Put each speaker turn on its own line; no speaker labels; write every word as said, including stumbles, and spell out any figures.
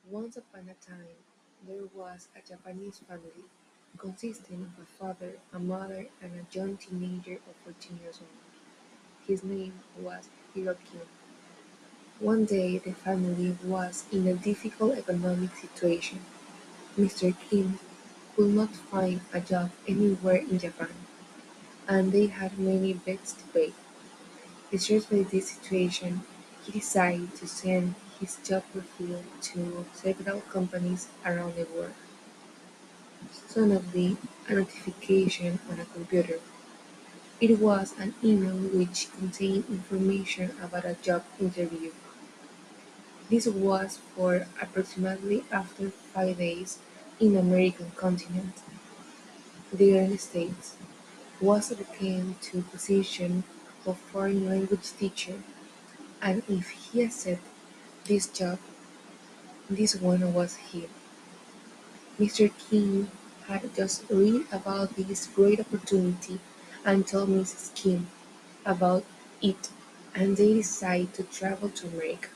Once upon a time, there was a Japanese family consisting of a father, a mother, and a young teenager of fourteen years old. His name was Hiroki. One day the family was in a difficult economic situation. Mister Kim could not find a job anywhere in Japan, and they had many debts to pay. Distressed by this situation, he decided to send his job profile to several companies around the world. Suddenly, a notification on a computer. It was an email which contained information about a job interview. This was for approximately after five days in the American continent. The United States was vacant to position of foreign language teacher, and if he accepted this job, this one was him. Mister Kim had just read about this great opportunity and told Missus Kim about it, and they decided to travel to America.